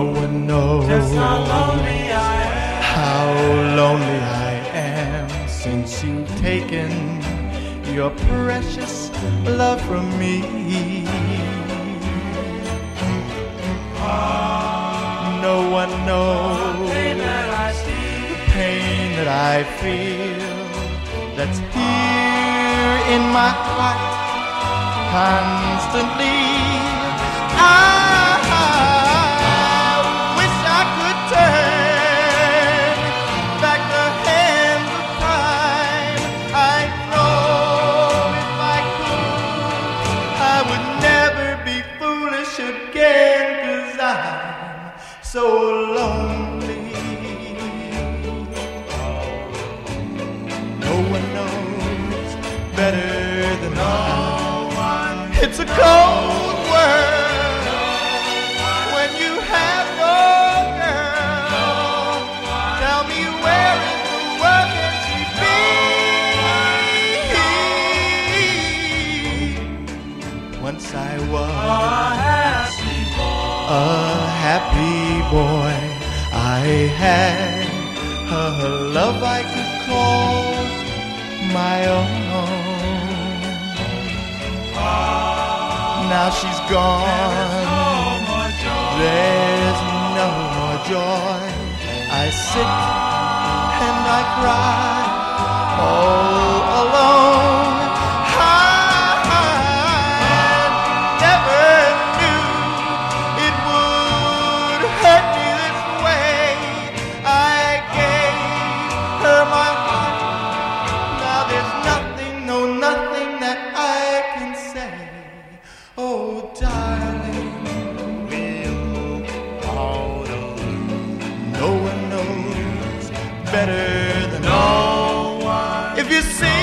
No one knows just how lonely I am. how lonely I am since you've taken your precious love from me. No one knows the pain that I see, the pain that I feel that's here in my heart constantly. I wish I could turn back the hands of time. I know if I could, I would never be foolish again, 'cause I'm so lonely. No one knows better than I. It's a cold world when you have no girl. Tell me, where in the world can she be? Once I was a happy boy. I had a love I could call my own. Now she's gone, there's no more joy. I sit and I cry all alone. I never knew it would hurt me this way. I gave her my heart. Now there's nothing, no nothing that I can say. Oh, darling, no one knows better than no one. If you see